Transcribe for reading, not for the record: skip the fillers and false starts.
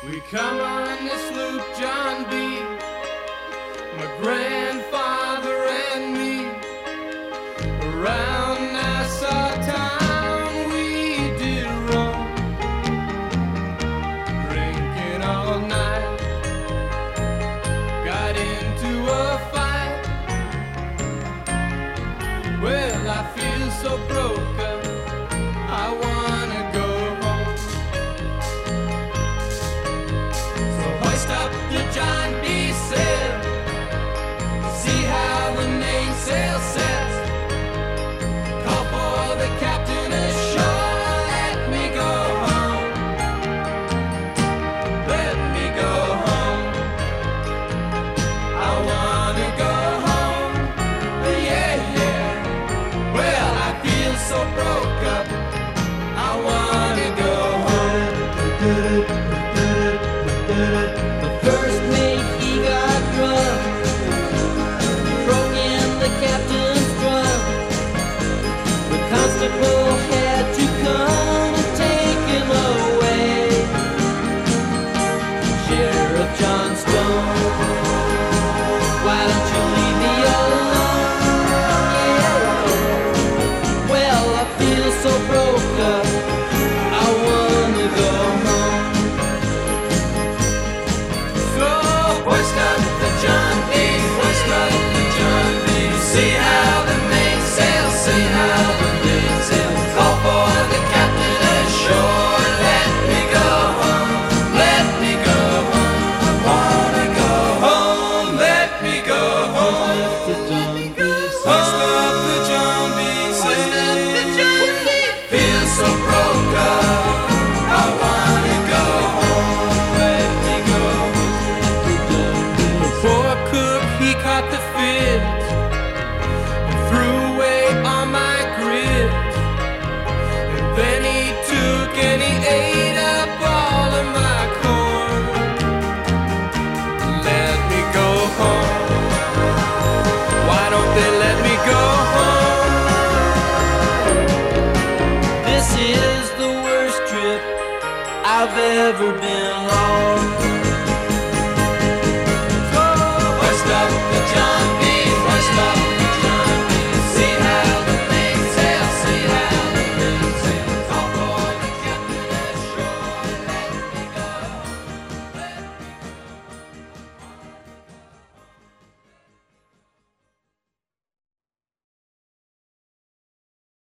We come on this loop, John B., my grandfather and me. Around Nassau town we did roam, drinking all night. Got into a fight. Well, I feel so broken, I wanna go home. So hoist up the John B. sail, see how the mainsail sets. Call for the captain ashore, let me go home. Let me go home. I wanna go home. Yeah, yeah. Well, I feel so broke up, I wanna go home. The first mate, he got drunk, broke in the captain's drum. The constable had to come and take him away. Sheriff John Stone, why don't you leave me alone? Yeah. Well, I feel so broke up, I wanna go home. So hoist up the John B., hoist up the John B. See how the mainsail, see how the mainsail. Call for the captain ashore, let me go home, let me go home. I wanna go home, let me go home. Hoist up the John B., feel so broke up, I wanna go home, let me go home. The poor cook, he caught the fit, threw away all my grit, and then he took and he ate up all of my corn. Let me go home. Why don't they let me go home? This is the worst trip I've ever been